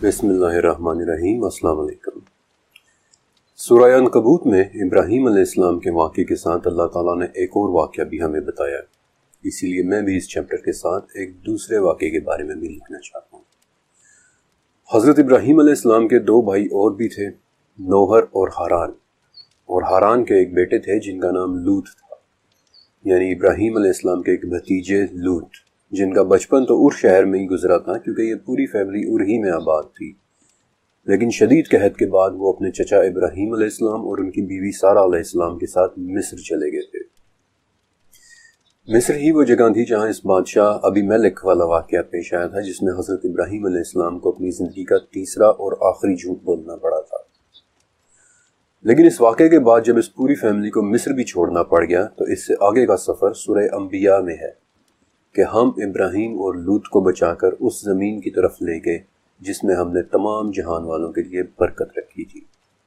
بسم اللہ الرحمن الرحیم۔ السلام علیکم۔ سورہ عنکبوت میں ابراہیم علیہ السلام کے واقعے کے ساتھ اللہ تعالیٰ نے ایک اور واقعہ بھی ہمیں بتایا ہے، اسی لیے میں بھی اس چیپٹر کے ساتھ ایک دوسرے واقعے کے بارے میں بھی لکھنا چاہتا ہوں۔ حضرت ابراہیم علیہ السلام کے دو بھائی اور بھی تھے، نوحر اور ہاران کے ایک بیٹے تھے جن کا نام لوط تھا، یعنی ابراہیم علیہ السلام کے ایک بھتیجے لوط، جن کا بچپن تو ار شہر میں ہی گزرا تھا کیونکہ یہ پوری فیملی ار ہی میں آباد تھی، لیکن شدید قحط کے بعد وہ اپنے چچا ابراہیم علیہ السلام اور ان کی بیوی سارہ علیہ السلام کے ساتھ مصر چلے گئے تھے۔ مصر ہی وہ جگہ تھی جہاں اس بادشاہ ابی ملک والا واقعہ پیش آیا تھا جس میں حضرت ابراہیم علیہ السلام کو اپنی زندگی کا تیسرا اور آخری جھوٹ بولنا پڑا تھا۔ لیکن اس واقعے کے بعد جب اس پوری فیملی کو مصر بھی چھوڑنا پڑ گیا تو اس سے آگے کا سفر سورہ انبیاء میں ہے کہ ہم ابراہیم اور لوط کو بچا کر اس زمین کی طرف لے گئے جس میں ہم نے تمام جہان والوں کے لیے برکت رکھی تھی۔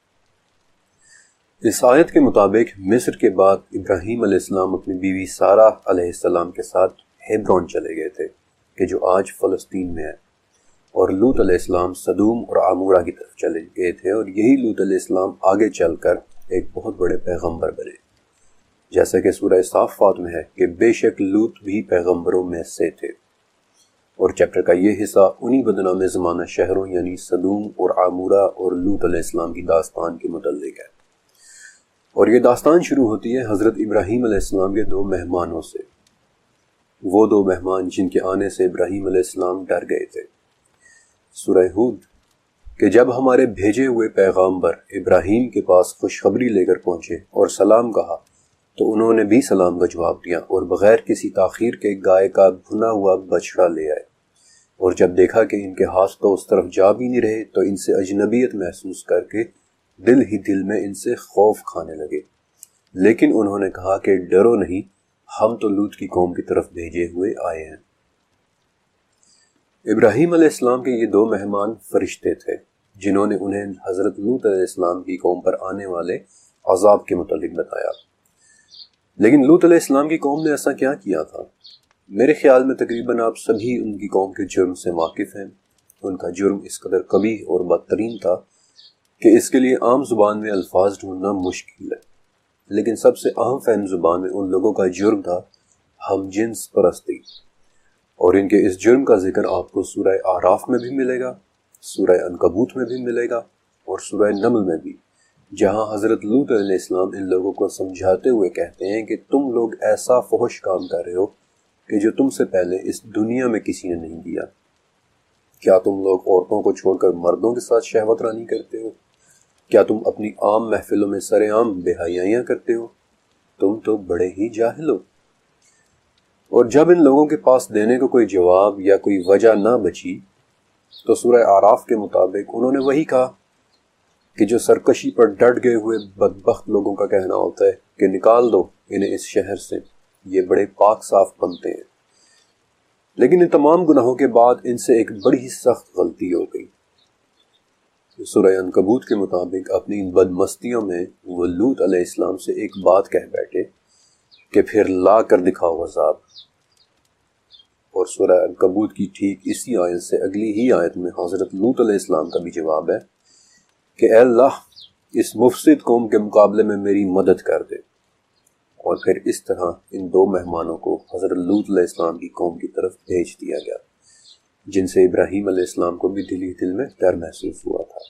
اس آیت کے مطابق مصر کے بعد ابراہیم علیہ السلام اپنی بیوی سارہ علیہ السلام کے ساتھ ہیبرون چلے گئے تھے کہ جو آج فلسطین میں ہے، اور لوط علیہ السلام سدوم اور عمورہ کی طرف چلے گئے تھے، اور یہی لوط علیہ السلام آگے چل کر ایک بہت بڑے پیغمبر بنے، جیسا کہ سورہ صافات میں ہے کہ بے شک لوط بھی پیغمبروں میں سے تھے۔ اور چیپٹر کا یہ حصہ انہی بدنام زمانہ شہروں یعنی سدوم اور عمورہ اور لوط علیہ السلام کی داستان کے متعلق ہے، اور یہ داستان شروع ہوتی ہے حضرت ابراہیم علیہ السلام کے دو مہمانوں سے، وہ دو مہمان جن کے آنے سے ابراہیم علیہ السلام ڈر گئے تھے۔ سورہ ہود کہ جب ہمارے بھیجے ہوئے پیغمبر ابراہیم کے پاس خوشخبری لے کر پہنچے اور سلام کہا تو انہوں نے بھی سلام کا جواب دیا اور بغیر کسی تاخیر کے گائے کا بھنا ہوا بچڑا لے آئے، اور جب دیکھا کہ ان کے ہاتھ تو اس طرف جا بھی نہیں رہے تو ان سے اجنبیت محسوس کر کے دل ہی دل میں ان سے خوف کھانے لگے، لیکن انہوں نے کہا کہ ڈرو نہیں، ہم تو لوط کی قوم کی طرف بھیجے ہوئے آئے ہیں۔ ابراہیم علیہ السلام کے یہ دو مہمان فرشتے تھے جنہوں نے انہیں حضرت لوط علیہ السلام کی قوم پر آنے والے عذاب کے متعلق بتایا۔ لیکن لوط علیہ السلام کی قوم نے ایسا کیا کیا تھا؟ میرے خیال میں تقریباً آپ سبھی ان کی قوم کے جرم سے واقف ہیں۔ ان کا جرم اس قدر قبیح اور بدترین تھا کہ اس کے لیے عام زبان میں الفاظ ڈھونڈنا مشکل ہے، لیکن سب سے اہم فہم زبان میں ان لوگوں کا جرم تھا ہم جنس پرستی، اور ان کے اس جرم کا ذکر آپ کو سورہ اعراف میں بھی ملے گا، سورہ عنکبوت میں بھی ملے گا، اور سورہ نمل میں بھی، جہاں حضرت لوط علیہ السلام ان لوگوں کو سمجھاتے ہوئے کہتے ہیں کہ تم لوگ ایسا فحش کام کر رہے ہو کہ جو تم سے پہلے اس دنیا میں کسی نے نہیں کیا۔ کیا تم لوگ عورتوں کو چھوڑ کر مردوں کے ساتھ شہوت رانی کرتے ہو؟ کیا تم اپنی عام محفلوں میں سر عام بے حیائیاں کرتے ہو؟ تم تو بڑے ہی جاہل ہو۔ اور جب ان لوگوں کے پاس دینے کو کوئی جواب یا کوئی وجہ نہ بچی تو سورہ اعراف کے مطابق انہوں نے وہی کہا کہ جو سرکشی پر ڈٹ گئے ہوئے بدبخت لوگوں کا کہنا ہوتا ہے کہ نکال دو انہیں اس شہر سے، یہ بڑے پاک صاف بنتے ہیں۔ لیکن ان تمام گناہوں کے بعد ان سے ایک بڑی ہی سخت غلطی ہو گئی۔ سورہ عنکبوت کے مطابق اپنی ان بدمستیوں میں وہ لوط علیہ السلام سے ایک بات کہہ بیٹھے کہ پھر لا کر دکھاؤ عذاب، اور سورہ عنکبوت کی ٹھیک اسی آیت سے اگلی ہی آیت میں حضرت لوط علیہ السلام کا بھی جواب ہے کہ اے اللہ اس مفسد قوم کے مقابلے میں میری مدد کر دے، اور پھر اس طرح ان دو مہمانوں کو حضرت لوط علیہ السلام کی قوم کی طرف بھیج دیا گیا، جن سے ابراہیم علیہ السلام کو بھی دل میں ڈر محسوس ہوا تھا۔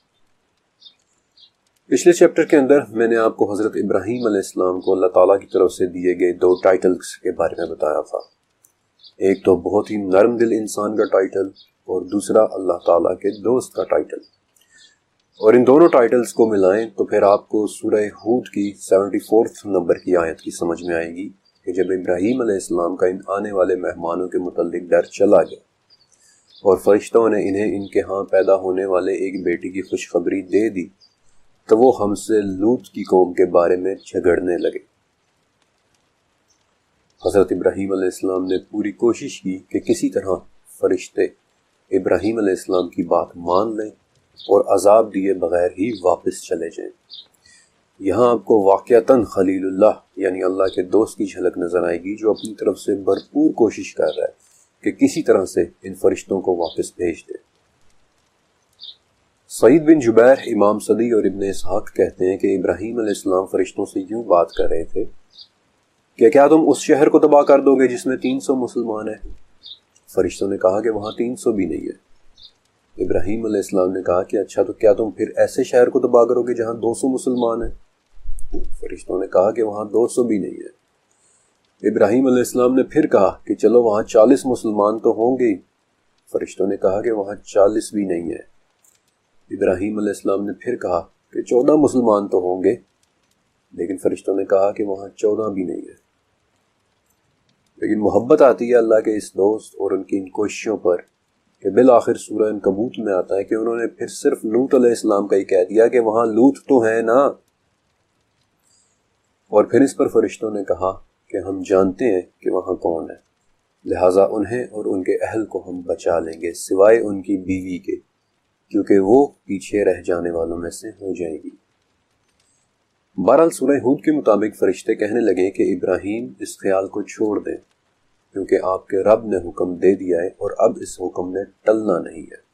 پچھلے چیپٹر کے اندر میں نے آپ کو حضرت ابراہیم علیہ السلام کو اللہ تعالیٰ کی طرف سے دیے گئے دو ٹائٹلز کے بارے میں بتایا تھا، ایک تو بہت ہی نرم دل انسان کا ٹائٹل اور دوسرا اللہ تعالیٰ کے دوست کا ٹائٹل، اور ان دونوں ٹائٹلز کو ملائیں تو پھر آپ کو سورہ ہود کی 74 نمبر کی آیت کی سمجھ میں آئے گی کہ جب ابراہیم علیہ السلام کا ان آنے والے مہمانوں کے متعلق ڈر چلا گیا اور فرشتوں نے انہیں ان کے ہاں پیدا ہونے والے ایک بیٹی کی خوشخبری دے دی تو وہ ہم سے لوط کی قوم کے بارے میں جھگڑنے لگے۔ حضرت ابراہیم علیہ السلام نے پوری کوشش کی کہ کسی طرح فرشتے ابراہیم علیہ السلام کی بات مان لیں اور عذاب دیے بغیر ہی واپس چلے جائیں۔ یہاں آپ کو واقعتاً خلیل اللہ یعنی اللہ کے دوست کی جھلک نظر آئے گی جو اپنی طرف سے بھرپور کوشش کر رہا ہے کہ کسی طرح سے ان فرشتوں کو واپس بھیج دے۔ سعید بن جبیر، امام صدی اور ابن اسحاق کہتے ہیں کہ ابراہیم علیہ السلام فرشتوں سے یوں بات کر رہے تھے کہ کیا تم اس شہر کو تباہ کر دو گے جس میں 300 مسلمان ہیں؟ فرشتوں نے کہا کہ وہاں 300 بھی نہیں ہے۔ ابراہیم علیہ السلام نے کہا کہ اچھا، تو کیا تم پھر ایسے شہر کو تباہ کرو گے جہاں 200 مسلمان ہیں؟ فرشتوں نے کہا کہ وہاں 200 بھی نہیں ہے۔ ابراہیم علیہ السلام نے پھر کہا کہ چلو وہاں 40 مسلمان تو ہوں گے۔ فرشتوں نے کہا کہ وہاں 40 بھی نہیں ہے۔ ابراہیم علیہ السلام نے پھر کہا کہ 14 مسلمان تو ہوں گے، لیکن فرشتوں نے کہا کہ وہاں 14 بھی نہیں ہے۔ لیکن محبت آتی ہے اللہ کے اس دوست اور ان کی ان کوششوں پر کہ بالآخر سورہ عنکبوت میں آتا ہے کہ انہوں نے پھر صرف لوط علیہ السلام کا ہی کہہ دیا کہ وہاں لوط تو ہے نا، اور پھر اس پر فرشتوں نے کہا کہ ہم جانتے ہیں کہ وہاں کون ہے، لہٰذا انہیں اور ان کے اہل کو ہم بچا لیں گے سوائے ان کی بیوی کے، کیونکہ وہ پیچھے رہ جانے والوں میں سے ہو جائے گی۔ بہرحال سورہ ہود کے مطابق فرشتے کہنے لگے کہ ابراہیم اس خیال کو چھوڑ دیں، کیونکہ آپ کے رب نے حکم دے دیا ہے اور اب اس حکم نے ٹلنا نہیں ہے۔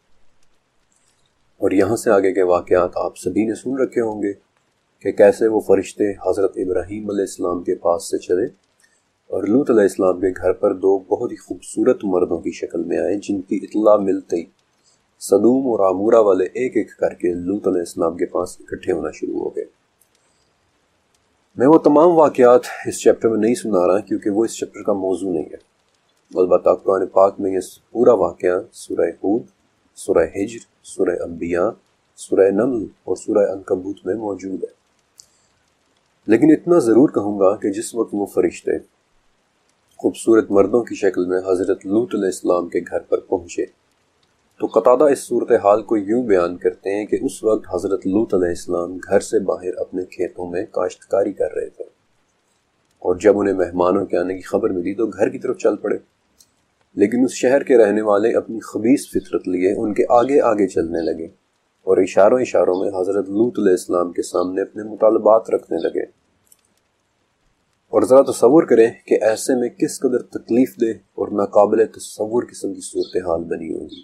اور یہاں سے آگے کے واقعات آپ سبھی نے سن رکھے ہوں گے کہ کیسے وہ فرشتے حضرت ابراہیم علیہ السلام کے پاس سے چلے اور لوط علیہ السلام کے گھر پر دو بہت ہی خوبصورت مردوں کی شکل میں آئے، جن کی اطلاع ملتے ہی صدوم اور عمورہ والے ایک ایک کر کے لوط علیہ السلام کے پاس اکٹھے ہونا شروع ہو گئے۔ میں وہ تمام واقعات اس چیپٹر میں نہیں سنا رہا کیونکہ وہ اس چیپٹر کا موضوع نہیں ہے، البتہ قرآن پاک میں یہ پورا واقعہ سورہ ہود، سورہ ہجر، سورہ انبیاء، سورہ نمل اور سورہ عنکبوت میں موجود ہے۔ لیکن اتنا ضرور کہوں گا کہ جس وقت وہ فرشتے خوبصورت مردوں کی شکل میں حضرت لوط علیہ السلام کے گھر پر پہنچے تو قتادہ اس صورتحال کو یوں بیان کرتے ہیں کہ اس وقت حضرت لوط علیہ السلام گھر سے باہر اپنے کھیتوں میں کاشتکاری کر رہے تھے، اور جب انہیں مہمانوں کے آنے کی خبر ملی تو گھر کی طرف چل پڑے۔ لیکن اس شہر کے رہنے والے اپنی خبیث فطرت لیے ان کے آگے آگے چلنے لگے اور اشاروں میں حضرت لوط علیہ السلام کے سامنے اپنے مطالبات رکھنے لگے۔ اور ذرا تصور کریں کہ ایسے میں کس قدر تکلیف دہ اور ناقابل تصور قسم کی صورتحال بنی ہوگی۔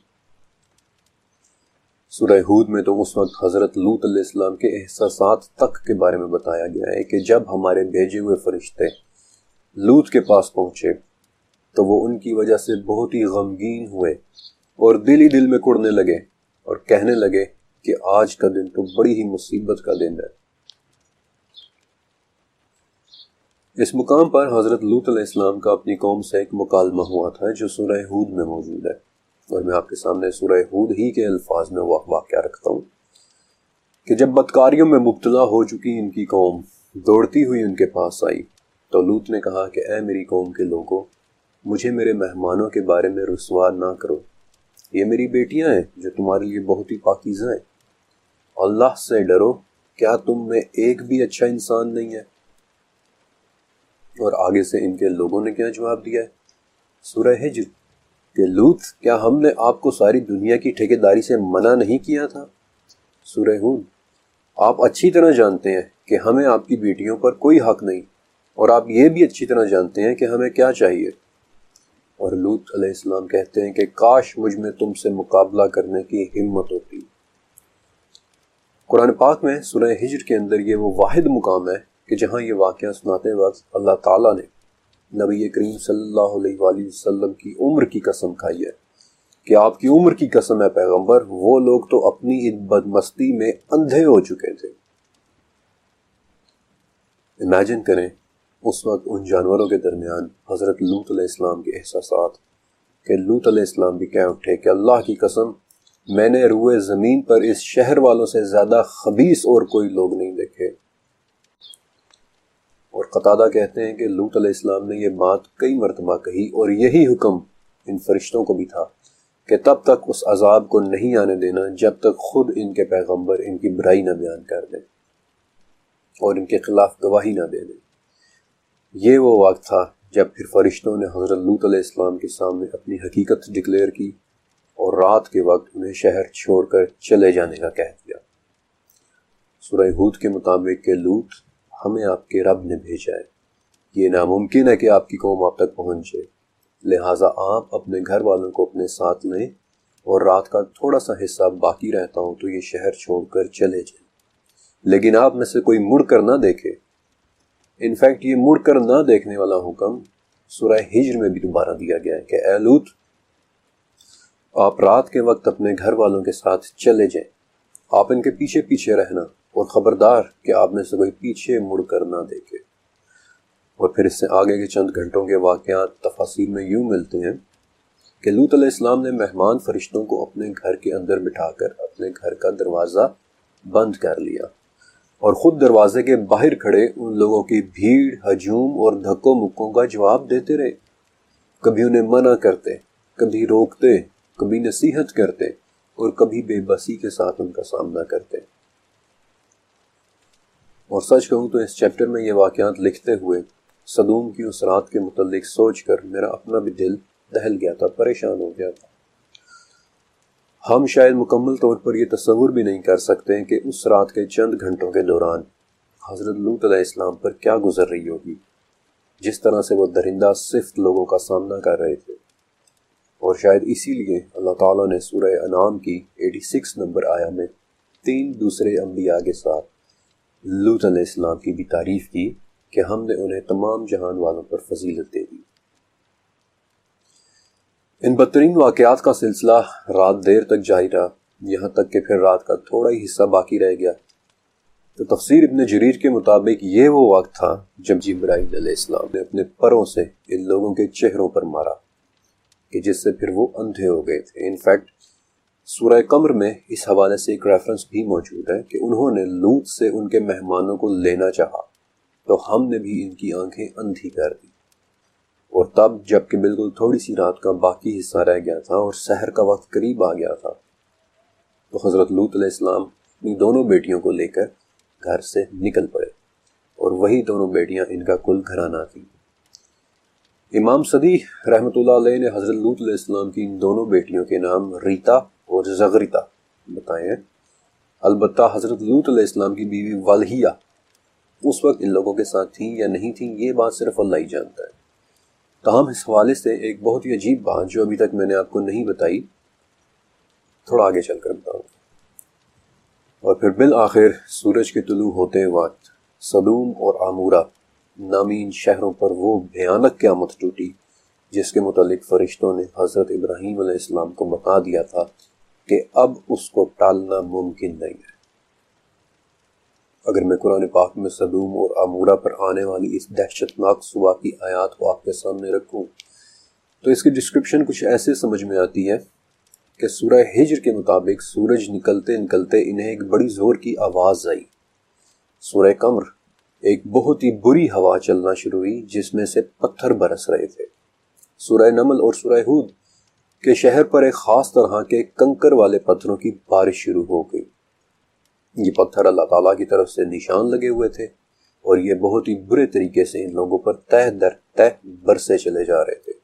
سورہ ہود میں تو اس وقت حضرت لوط علیہ السلام کے احساسات تک کے بارے میں بتایا گیا ہے کہ جب ہمارے بھیجے ہوئے فرشتے لوط کے پاس پہنچے تو وہ ان کی وجہ سے بہت ہی غمگین ہوئے اور دل ہی دل میں کڑنے لگے اور کہنے لگے کہ آج کا دن تو بڑی ہی مصیبت کا دن ہے۔ اس مقام پر حضرت لوط علیہ السلام کا اپنی قوم سے ایک مکالمہ ہوا تھا جو سورہ ہود میں موجود ہے، اور میں آپ کے سامنے سورہ ہود ہی کے الفاظ میں واقعہ رکھتا ہوں کہ جب بدکاریوں میں مبتلا ہو چکی ان کی قوم دوڑتی ہوئی ان کے پاس آئی تو لوط نے کہا کہ اے میری قوم کے لوگوں، مجھے میرے مہمانوں کے بارے میں رسوا نہ کرو، یہ میری بیٹیاں ہیں جو تمہارے لیے بہت ہی پاکیزہ ہیں، اللہ سے ڈرو، کیا تم میں ایک بھی اچھا انسان نہیں ہے؟ اور آگے سے ان کے لوگوں نے کیا جواب دیا ہے؟ سورہ ہجر کہ لوط، کیا ہم نے آپ کو ساری دنیا کی ٹھیکیداری سے منع نہیں کیا تھا؟ سورہ ہود، آپ اچھی طرح جانتے ہیں کہ ہمیں آپ کی بیٹیوں پر کوئی حق نہیں، اور آپ یہ بھی اچھی طرح جانتے ہیں کہ ہمیں کیا چاہیے۔ اور لوط علیہ السلام کہتے ہیں کہ کاش مجھ میں تم سے مقابلہ کرنے کی ہمت ہوتی۔ قرآن پاک میں سورہ ہجر کے اندر یہ وہ واحد مقام ہے کہ جہاں یہ واقعہ سناتے وقت اللہ تعالیٰ نے نبی کریم صلی اللہ علیہ وآلہ وسلم کی عمر کی قسم کھائی ہے کہ آپ کی عمر کی قسم ہے پیغمبر، وہ لوگ تو اپنی بدمستی میں اندھے ہو چکے تھے۔ امیجن کریں اس وقت ان جانوروں کے درمیان حضرت لوط علیہ السلام کے احساسات کہ لوط علیہ السلام بھی کہہ اٹھے کہ اللہ کی قسم، میں نے روئے زمین پر اس شہر والوں سے زیادہ خبیث اور کوئی لوگ نہیں دیکھے۔ اور قتادہ کہتے ہیں کہ لوط علیہ السلام نے یہ بات کئی مرتبہ کہی اور یہی حکم ان فرشتوں کو بھی تھا کہ تب تک اس عذاب کو نہیں آنے دینا جب تک خود ان کے پیغمبر ان کی برائی نہ بیان کر دیں اور ان کے خلاف گواہی نہ دے دیں۔ یہ وہ وقت تھا جب پھر فرشتوں نے حضرت لوط علیہ السلام کے سامنے اپنی حقیقت ڈکلیئر کی اور رات کے وقت انہیں شہر چھوڑ کر چلے جانے کا کہہ دیا۔ سورہ ہود کے مطابق کہ لوط، ہمیں آپ کے رب نے بھیجا ہے، یہ ناممکن ہے کہ آپ کی قوم آپ تک پہنچے، لہٰذا آپ اپنے گھر والوں کو اپنے ساتھ لیں اور رات کا تھوڑا سا حصہ باقی رہتا ہوں تو یہ شہر چھوڑ کر چلے جائیں، لیکن آپ میں سے کوئی مڑ کر نہ دیکھے۔ انفیکٹ یہ مڑ کر نہ دیکھنے والا حکم سورہ ہجر میں بھی دوبارہ دیا گیا ہے کہ اے لوط، آپ رات کے وقت اپنے گھر والوں کے ساتھ چلے جائیں، آپ ان کے پیچھے پیچھے رہنا، اور خبردار کہ آپ میں سے کوئی پیچھے مڑ کر نہ دیکھے۔ اور پھر اس سے آگے کے چند گھنٹوں کے واقعات تفاصیل میں یوں ملتے ہیں کہ لوط علیہ السلام نے مہمان فرشتوں کو اپنے گھر کے اندر بٹھا کر اپنے گھر کا دروازہ بند کر لیا، اور خود دروازے کے باہر کھڑے ان لوگوں کی بھیڑ، ہجوم اور دھکوں مکوں کا جواب دیتے رہے۔ کبھی انہیں منع کرتے، کبھی روکتے، کبھی نصیحت کرتے، اور کبھی بے بسی کے ساتھ ان کا سامنا کرتے۔ اور سچ کہوں تو اس چیپٹر میں یہ واقعات لکھتے ہوئے سدوم کی اس رات کے متعلق سوچ کر میرا اپنا بھی دل دہل گیا تھا، پریشان ہو گیا تھا۔ ہم شاید مکمل طور پر یہ تصور بھی نہیں کر سکتے کہ اس رات کے چند گھنٹوں کے دوران حضرت لوط علیہ السلام پر کیا گزر رہی ہوگی، جس طرح سے وہ درندہ صفت لوگوں کا سامنا کر رہے تھے۔ اور شاید اسی لیے اللہ تعالیٰ نے سورہ انعام کی 86 نمبر آیا میں 3 دوسرے انبیاء کے ساتھ لوط علیہ السلام کی بھی تعریف کی کہ ہم نے انہیں تمام جہان والوں پر فضیلت دے دی۔ ان بدترین واقعات کا سلسلہ رات دیر تک جاری رہا، یہاں تک کہ پھر رات کا تھوڑا ہی حصہ باقی رہ گیا۔ تو تفسیر ابن جریر کے مطابق یہ وہ وقت تھا جب جبرائیل علیہ السلام نے اپنے پروں سے ان لوگوں کے چہروں پر مارا کہ جس سے پھر وہ اندھے ہو گئے تھے۔ انفیکٹ سورہ قمر میں اس حوالے سے ایک ریفرنس بھی موجود ہے کہ انہوں نے لوط سے ان کے مہمانوں کو لینا چاہا تو ہم نے بھی ان کی آنکھیں اندھی کر دی۔ اور تب جب کہ بالکل تھوڑی سی رات کا باقی حصہ رہ گیا تھا اور سحر کا وقت قریب آ گیا تھا تو حضرت لوط علیہ السلام اپنی دونوں بیٹیوں کو لے کر گھر سے نکل پڑے، اور وہی دونوں بیٹیاں ان کا کل گھرانہ تھیں۔ امام صدی رحمۃ اللہ علیہ نے حضرت لوط علیہ السلام کی ان دونوں بیٹیوں کے نام ریتا اور زغریتا بتائے ہیں۔ البتہ حضرت لوط علیہ السلام کی بیوی والہیہ اس وقت ان لوگوں کے ساتھ تھیں یا نہیں تھیں، یہ بات صرف اللہ ہی جانتا ہے۔ تاہم اس حوالے سے ایک بہت ہی عجیب بات جو ابھی تک میں نے آپ کو نہیں بتائی، تھوڑا آگے چل کر بتاؤں۔ اور پھر بالآخر سورج کے طلوع ہوتے وقت سدوم اور عمورہ نامی ان شہروں پر وہ بھیانک قیامت ٹوٹی جس کے متعلق فرشتوں نے حضرت ابراہیم علیہ السلام کو بتا دیا تھا کہ اب اس کو ٹالنا ممکن نہیں ہے۔ اگر میں قرآن پاک میں سدوم اور عمورہ پر آنے والی اس دہشتناک صبح کی آیات کو آپ کے سامنے رکھوں تو اس کی ڈسکرپشن کچھ ایسے سمجھ میں آتی ہے کہ سورہ ہجر کے مطابق سورج نکلتے نکلتے انہیں ایک بڑی زور کی آواز آئی۔ سورہ قمر ایک بہت ہی بری ہوا چلنا شروع ہوئی جس میں سے پتھر برس رہے تھے۔ سورہ نمل اور سورہ ہود کے شہر پر ایک خاص طرح کے کنکر والے پتھروں کی بارش شروع ہو گئی۔ یہ پتھر اللہ تعالیٰ کی طرف سے نشان لگے ہوئے تھے اور یہ بہت ہی برے طریقے سے ان لوگوں پر تہ در تہ برسے چلے جا رہے تھے،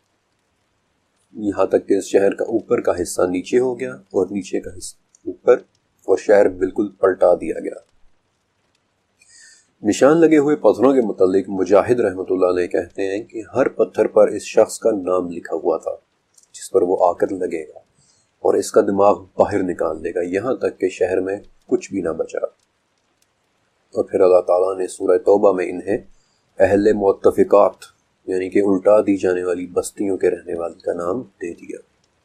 یہاں تک کہ اس شہر کا اوپر کا حصہ نیچے ہو گیا اور نیچے کا حصہ اوپر، اور شہر بالکل پلٹا دیا گیا۔ نشان لگے ہوئے پتھروں کے متعلق مجاہد رحمۃ اللہ علیہ کہتے ہیں کہ ہر پتھر پر اس شخص کا نام لکھا ہوا تھا جس پر وہ آ کر لگے گا اور اس کا دماغ باہر نکال دے گا، یہاں تک کہ شہر میں کچھ بھی نہ بچا۔ اور پھر اللہ تعالیٰ نے سورہ توبہ میں انہیں اہل متفقات یعنی کہ الٹا دی جانے والی بستیوں کے رہنے والے کا نام دے دیا۔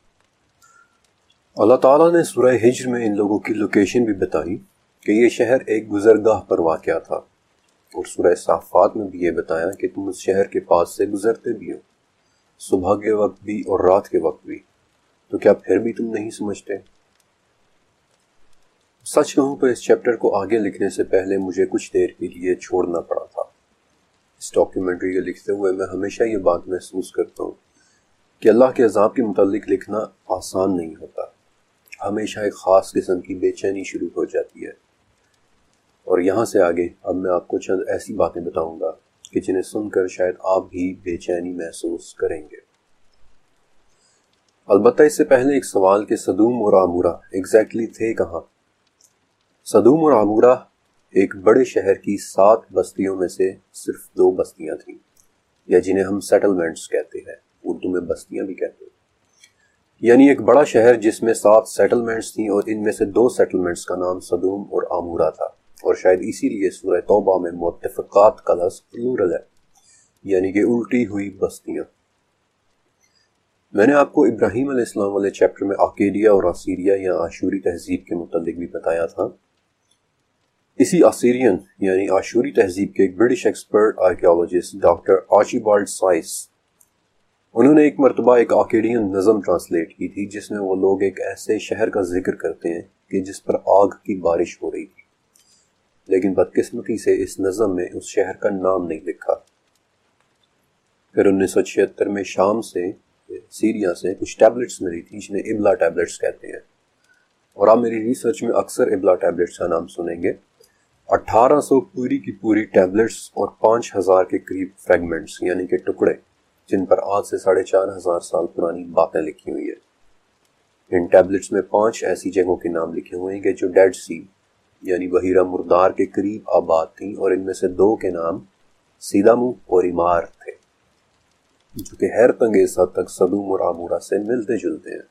اللہ تعالیٰ نے سورہ ہجر میں ان لوگوں کی لوکیشن بھی بتائی کہ یہ شہر ایک گزرگاہ پر واقع تھا، اور سورہ صافات میں بھی یہ بتایا کہ تم اس شہر کے پاس سے گزرتے بھی ہو، صبح کے وقت بھی اور رات کے وقت بھی، تو کیا پھر بھی تم نہیں سمجھتے؟ سچ کہوں تو اس چیپٹر کو آگے لکھنے سے پہلے مجھے کچھ دیر کے لیے چھوڑنا پڑا تھا۔ اس ڈاکیومنٹری کے لکھتے ہوئے میں ہمیشہ یہ بات محسوس کرتا ہوں کہ اللہ کے عذاب کے متعلق لکھنا آسان نہیں ہوتا، ہمیشہ ایک خاص قسم کی بے چینی شروع ہو جاتی ہے۔ اور یہاں سے آگے اب میں آپ کو چند ایسی باتیں بتاؤں گا کہ جنہیں سن کر شاید آپ بھی بے چینی محسوس کریں گے۔ البتہ اس سے پہلے ایک سوال کہ سدوم اور عمورہ ایگزیکٹلی تھے کہاں؟ سدوم اور عمورہ ایک بڑے شہر کی 7 بستیوں میں سے صرف 2 بستیاں تھیں، یا جنہیں ہم سیٹلمنٹس کہتے ہیں، اردو میں بستیاں بھی کہتے ہیں۔ یعنی ایک بڑا شہر جس میں 7 سیٹلمنٹس تھیں اور ان میں سے 2 سیٹلمنٹس کا نام صدوم اور آمورا تھا، اور شاید اسی لیے سورہ توبہ میں متفقات کا لفظ پلورل ہے، یعنی کہ الٹی ہوئی بستیاں۔ میں نے آپ کو ابراہیم علیہ السلام والے چیپٹر میں آکیڈیا اور آسیریا یا آشوری تہذیب کے متعلق بھی بتایا تھا۔ اسی آسیرین یعنی آشوری تہذیب کے ایک British expert archaeologist doctor Archibald Sayce, انہوں نے ایک مرتبہ ایک آکیڈین نظم ٹرانسلیٹ کی تھی جس میں وہ لوگ ایک ایسے شہر کا ذکر کرتے ہیں کہ جس پر آگ کی بارش ہو رہی تھی، لیکن بدقسمتی سے اس نظم میں اس شہر کا نام نہیں لکھا۔ پھر 1976 میں شام سے سیریا سے کچھ ٹیبلٹس ملی تھی جنہیں ابلا ٹیبلٹس کہتے ہیں، اور آپ میری ریسرچ میں اکثر ابلا ٹیبلٹس کا نام سنیں گے۔ 1800 پوری کی پوری ٹیبلٹس اور 5000 کے قریب فریگمنٹس یعنی کہ ٹکڑے جن پر آج سے 4500 سال پرانی باتیں لکھی ہوئی ہیں۔ ان ٹیبلٹس میں 5 ایسی جگہوں کے نام لکھے ہوئے ہیں کہ جو ڈیڈ سی یعنی بحیرہ مردار کے قریب آباد تھیں، اور ان میں سے 2 کے نام سیدامو اور ایمار تھے، جو کہ حیرت انگیز حد تک صدوم اور آمورا سے ملتے جلتے ہیں۔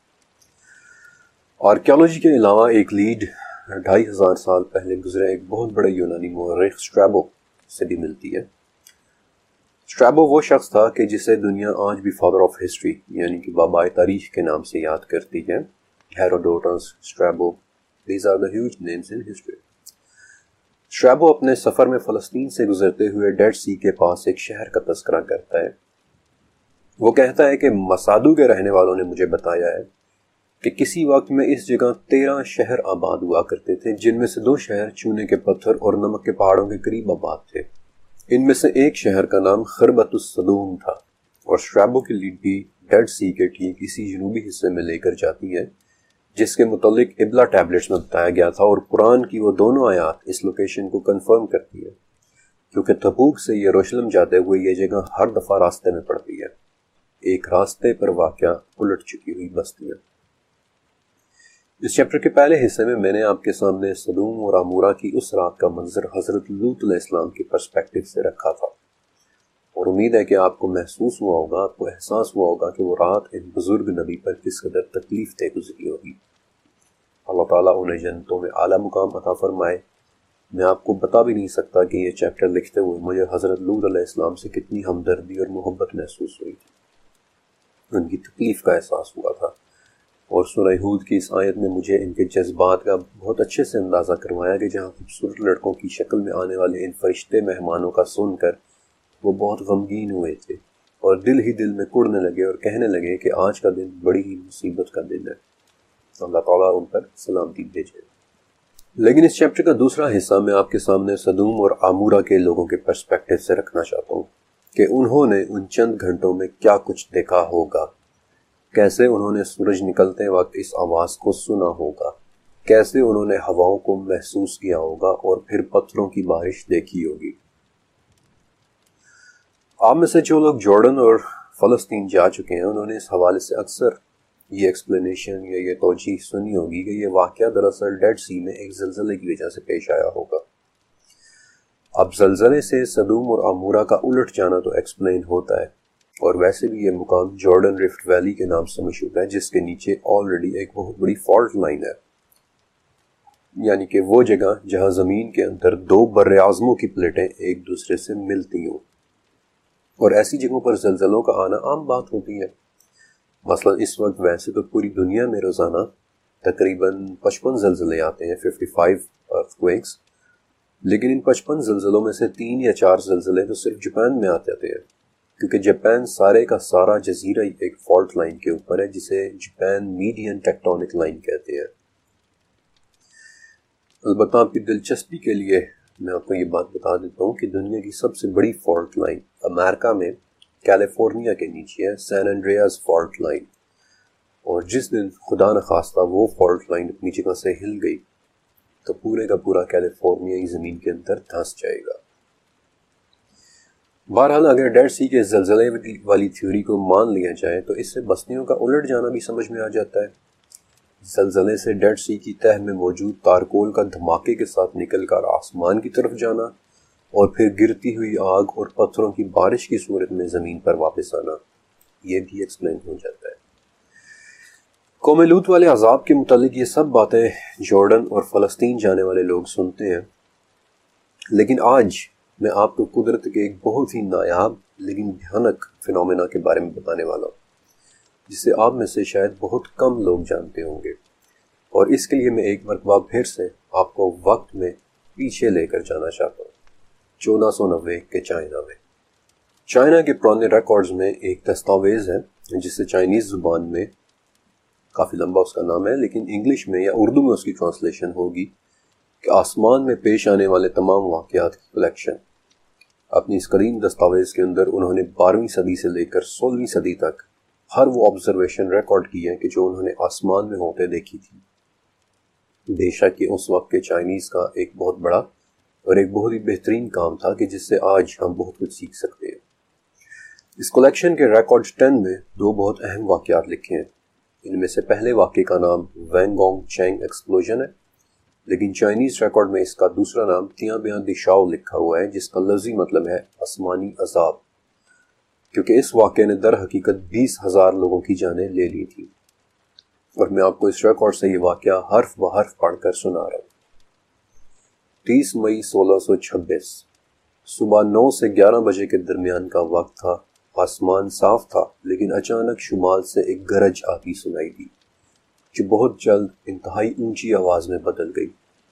آرکیالوجی کے علاوہ ایک لیڈ 2500 سال پہلے گزرے ایک بہت بڑے یونانی مورخ اسٹریبو سے بھی ملتی ہے۔ اسٹریبو وہ شخص تھا کہ جسے دنیا آج بھی فادر آف ہسٹری یعنی کہ بابائے تاریخ کے نام سے یاد کرتی ہے۔ Herodotus, Strabo, these are the huge names in history۔ Strabo اپنے سفر میں فلسطین سے گزرتے ہوئے ڈیڈ سی کے پاس ایک شہر کا تذکرہ کرتا ہے۔ وہ کہتا ہے کہ مسادو کے رہنے والوں نے مجھے بتایا ہے کہ کسی وقت میں اس جگہ 13 شہر آباد ہوا کرتے تھے، جن میں سے 2 شہر چونے کے پتھر اور نمک کے پہاڑوں کے قریب آباد تھے۔ ان میں سے ایک شہر کا نام خربت الصدوم تھا، اور اسٹریبو کی لیڈ بھی ڈیڈ سی کے ٹھیک اسی جنوبی حصے میں لے کر جاتی ہے جس کے متعلق ابلا ٹیبلٹس میں بتایا گیا تھا، اور قرآن کی وہ دونوں آیات اس لوکیشن کو کنفرم کرتی ہے، کیونکہ تبوک سے یروشلم جاتے ہوئے یہ جگہ ہر دفعہ راستے میں پڑتی ہے، ایک راستے پر واقع الٹ چکی ہوئی بستیاں۔ اس چیپٹر کے پہلے حصے میں نے آپ کے سامنے صدوم اور آمورا کی اس رات کا منظر حضرت لوط علیہ السلام کے پرسپیکٹو سے رکھا تھا، اور امید ہے کہ آپ کو محسوس ہوا ہوگا، آپ کو احساس ہوا ہوگا کہ وہ رات ایک بزرگ نبی پر کس قدر تکلیف دہ گزری ہوگی۔ اللہ تعالیٰ انہیں جنتوں میں اعلیٰ مقام عطا فرمائے۔ میں آپ کو بتا بھی نہیں سکتا کہ یہ چیپٹر لکھتے ہوئے مجھے حضرت لوط علیہ السلام سے کتنی ہمدردی اور محبت محسوس ہوئی تھی، ان کی تکلیف کا احساس ہوا تھا، اور سورہ ہود کی اس آیت نے مجھے ان کے جذبات کا بہت اچھے سے اندازہ کروایا کہ جہاں خوبصورت لڑکوں کی شکل میں آنے والے ان فرشتے مہمانوں کا سن کر وہ بہت غمگین ہوئے تھے، اور دل ہی دل میں کڑنے لگے اور کہنے لگے کہ آج کا دن بڑی ہی مصیبت کا دن ہے۔ اللہ تعالیٰ ان پر سلامتی بھیجے۔ لیکن اس چیپٹر کا دوسرا حصہ میں آپ کے سامنے صدوم اور آمورا کے لوگوں کے پرسپیکٹو سے رکھنا چاہتا ہوں کہ انہوں نے ان چند گھنٹوں میں کیا کچھ دیکھا ہوگا، کیسے انہوں نے سورج نکلتے وقت اس آواز کو سنا ہوگا، کیسے انہوں نے ہواؤں کو محسوس کیا ہوگا، اور پھر پتھروں کی بارش دیکھی ہوگی۔ آپ میں سے جو لوگ جارڈن اور فلسطین جا چکے ہیں انہوں نے اس حوالے سے اکثر یہ ایکسپلینیشن یا یہ توجیہ سنی ہوگی کہ یہ واقعہ دراصل ڈیڈ سی میں ایک زلزلے کی وجہ سے پیش آیا ہوگا۔ اب زلزلے سے صدوم اور آمورا کا الٹ جانا تو ایکسپلین ہوتا ہے، اور ویسے بھی یہ مقام جارڈن رفٹ ویلی کے نام سے مشہور ہے، جس کے نیچے آلریڈی ایک بہت بڑی فالٹ لائن ہے، یعنی کہ وہ جگہ جہاں زمین کے اندر 2 براعظموں کی پلیٹیں ایک دوسرے سے ملتی ہوں، اور ایسی جگہوں پر زلزلوں کا آنا عام بات ہوتی ہے۔ مثلا اس وقت ویسے تو پوری دنیا میں روزانہ تقریباً 55 زلزلے آتے ہیں، 55 ارتھکویکس، لیکن ان 55 زلزلوں میں سے 3 یا 4 زلزلے تو صرف جاپان میں آتے ہیں، کیونکہ جاپان سارے کا سارا جزیرہ ایک فالٹ لائن کے اوپر ہے جسے جاپان میڈین ٹیکٹونک لائن کہتے ہیں۔ البتہ آپ کی دلچسپی کے لیے میں آپ کو یہ بات بتا دیتا ہوں کہ دنیا کی سب سے بڑی فالٹ لائن امریکہ میں کیلیفورنیا کے نیچے ہے، سین انڈریاز فالٹ لائن، اور جس دن خدا نخواستہ وہ فالٹ لائن اپنی جگہ سے ہل گئی تو پورے کا پورا کیلیفورنیا زمین کے اندر دھنس جائے گا۔ بہرحال اگر ڈیڈ سی کے زلزلے والی تھیوری کو مان لیا جائے تو اس سے بستیوں کا الٹ جانا بھی سمجھ میں آ جاتا ہے۔ زلزلے سے ڈیڈ سی کی تہہ میں موجود تارکول کا دھماکے کے ساتھ نکل کر آسمان کی طرف جانا، اور پھر گرتی ہوئی آگ اور پتھروں کی بارش کی صورت میں زمین پر واپس آنا، یہ بھی ایکسپلین ہو جاتا ہے۔ قوم لوط والے عذاب کے متعلق یہ سب باتیں جارڈن اور فلسطین جانے والے لوگ سنتے ہیں، لیکن آج میں آپ کو قدرت کے ایک بہت ہی نایاب لیکن بھیانک فینومینا کے بارے میں بتانے والا ہوں، جسے آپ میں سے شاید بہت کم لوگ جانتے ہوں گے، اور اس کے لیے میں ایک مرتبہ پھر سے آپ کو وقت میں پیچھے لے کر جانا چاہتا ہوں، 1490 کے چائنا میں۔ چائنا کے پرانے ریکارڈز میں ایک دستاویز ہے جسے چائنیز زبان میں کافی لمبا اس کا نام ہے، لیکن انگلش میں یا اردو میں اس کی ٹرانسلیشن ہوگی کہ آسمان میں پیش آنے والے تمام واقعات کی کلیکشن۔ اپنی اس قدیم دستاویز کے اندر انہوں نے 12ویں صدی سے لے کر 16ویں صدی تک ہر وہ آبزرویشن ریکارڈ کی ہے کہ جو انہوں نے آسمان میں ہوتے دیکھی تھی۔ بے شک یہ اس وقت کے چائنیز کا ایک بہت بڑا اور ایک بہت ہی بہترین کام تھا کہ جس سے آج ہم بہت کچھ سیکھ سکتے ہیں۔ اس کلیکشن کے ریکارڈ 10 میں 2 بہت اہم واقعات لکھے ہیں۔ ان میں سے پہلے واقعے کا نام وینگ گونگ چینگ ایکسپلوژن ہے، لیکن چائنیز ریکارڈ میں اس کا دوسرا نام تیاں بیاں دی شاؤ لکھا ہوا ہے، جس کا لفظی مطلب ہے آسمانی عذاب، کیونکہ اس واقعے نے در حقیقت 20,000 لوگوں کی جانیں لے لی تھی، اور میں آپ کو اس ریکارڈ سے یہ واقعہ حرف بحرف پڑھ کر سنا رہا ہوں۔ 30 مئی 1626 صبح 9 سے 11 بجے کے درمیان کا وقت تھا۔ آسمان صاف تھا، لیکن اچانک شمال سے ایک گرج آتی سنائی دی، جو بہت جلد انتہائی اونچی آواز میں بدل گئی۔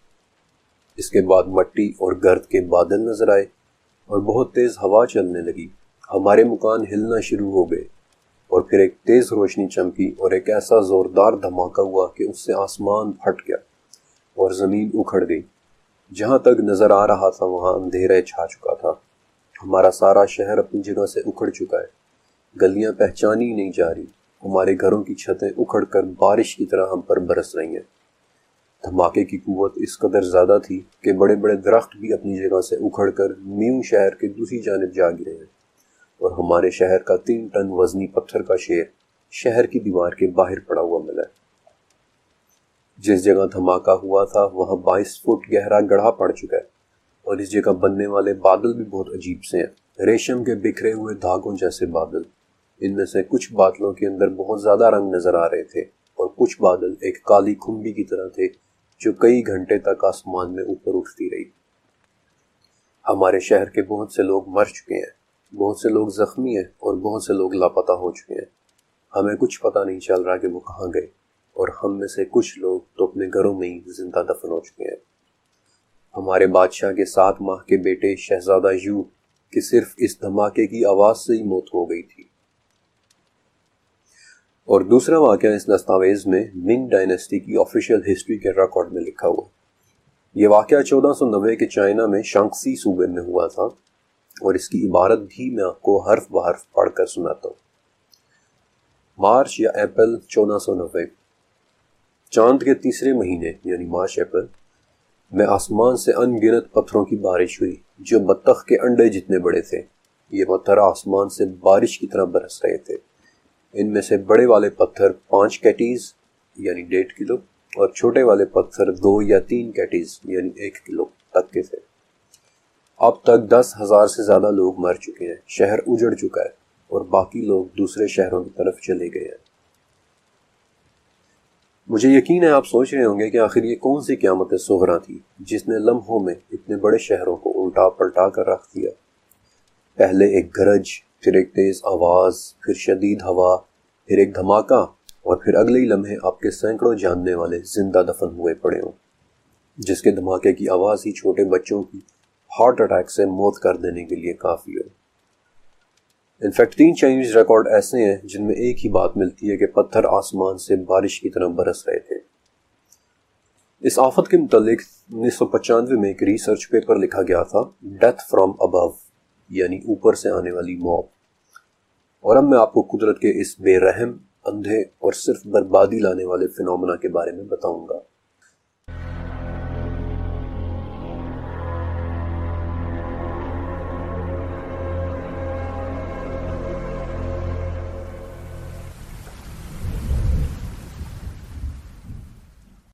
اس کے بعد مٹی اور گرد کے بادل نظر آئے اور بہت تیز ہوا چلنے لگی۔ ہمارے مکان ہلنا شروع ہو گئے، اور پھر ایک تیز روشنی چمکی اور ایک ایسا زوردار دھماکہ ہوا کہ اس سے آسمان پھٹ گیا اور زمین اکھڑ گئی۔ جہاں تک نظر آ رہا تھا وہاں اندھیرے چھا چکا تھا۔ ہمارا سارا شہر اپنی جگہ سے اکھڑ چکا ہے، گلیاں پہچانی نہیں جا رہی، ہمارے گھروں کی چھتیں اکھڑ کر بارش کی طرح ہم پر برس رہی ہیں۔ دھماکے کی قوت اس قدر زیادہ تھی کہ بڑے بڑے درخت بھی اپنی جگہ سے اکھڑ کر میوں شہر کے دوسری جانب جا گرے ہیں، اور ہمارے شہر کا 3 ٹن وزنی پتھر کا شیر شہر کی دیوار کے باہر پڑا ہوا ملا ہے۔ جس جگہ دھماکہ ہوا تھا وہاں 22 فٹ گہرا گڑھا پڑ چکا ہے، اور اس جگہ بننے والے بادل بھی بہت عجیب سے ہیں، ریشم کے بکھرے ہوئے دھاگوں جیسے بادل۔ ان میں سے کچھ بادلوں کے اندر بہت زیادہ رنگ نظر آ رہے تھے، اور کچھ بادل ایک کالی کھمبی کی طرح تھے جو کئی گھنٹے تک آسمان میں اوپر اٹھتی رہی۔ ہمارے شہر کے بہت سے لوگ مر چکے ہیں، بہت سے لوگ زخمی ہیں، اور بہت سے لوگ لاپتہ ہو چکے ہیں۔ ہمیں کچھ پتہ نہیں چل رہا کہ وہ کہاں گئے، اور ہم میں سے کچھ لوگ تو اپنے گھروں میں ہی زندہ دفن ہو چکے ہیں۔ ہمارے بادشاہ کے 7 ماہ کے بیٹے شہزادہ یو کہ صرف اس دھماکے کی آواز سے ہی موت ہو گئی تھی۔ اور دوسرا واقعہ اس دستاویز میں منگ ڈائنیسٹی کی آفیشیل ہسٹری کے ریکارڈ میں لکھا ہوا۔ یہ واقعہ 1490 کے چائنا میں شانگسی صوبے میں ہوا تھا، اور اس کی عبارت بھی میں آپ کو حرف بحرف پڑھ کر سناتا ہوں۔ مارچ یا اپریل 1490 چاند کے تیسرے مہینے یعنی مارچ اپریل میں آسمان سے ان گنت پتھروں کی بارش ہوئی جو بطخ کے انڈے جتنے بڑے تھے۔ یہ پتھر آسمان سے بارش کی طرح برس رہے تھے۔ ان میں سے بڑے والے پتھر 5 کیٹیز یعنی 1.5 کلو، اور چھوٹے والے پتھر 2 یا 3 کیٹیز یعنی 1 کلو تک کے تھے۔ اب تک 10,000 سے زیادہ لوگ مر چکے ہیں، شہر اجڑ چکا ہے، اور باقی لوگ دوسرے شہروں کی طرف چلے گئے ہیں۔ مجھے یقین ہے آپ سوچ رہے ہوں گے کہ آخر یہ کون سی قیامت صغریٰ تھی جس نے لمحوں میں اتنے بڑے شہروں کو الٹا پلٹا کر رکھ دیا۔ پہلے ایک گرج، پھر ایک تیز آواز، پھر شدید ہوا، پھر ایک دھماکہ، اور پھر اگلے ہی لمحے آپ کے سینکڑوں جاننے والے زندہ دفن ہوئے پڑے ہوں، جس کے دھماکے کی آواز ہی چھوٹے بچوں کی ہارٹ اٹیک سے موت کر دینے کے لیے کافی ہو۔ انفیکٹ 3 چائنیز ریکارڈ ایسے ہیں جن میں ایک ہی بات ملتی ہے کہ پتھر آسمان سے بارش کی طرح برس رہے تھے۔ اس آفت کے متعلق 1995 میں ایک ریسرچ پیپر لکھا گیا تھا، ڈیتھ فرام ابو، یعنی اوپر سے آنے والی موت۔ اور اب میں آپ کو قدرت کے اس بے رحم، اندھے اور صرف بربادی لانے والے فینومینا کے بارے میں بتاؤں گا۔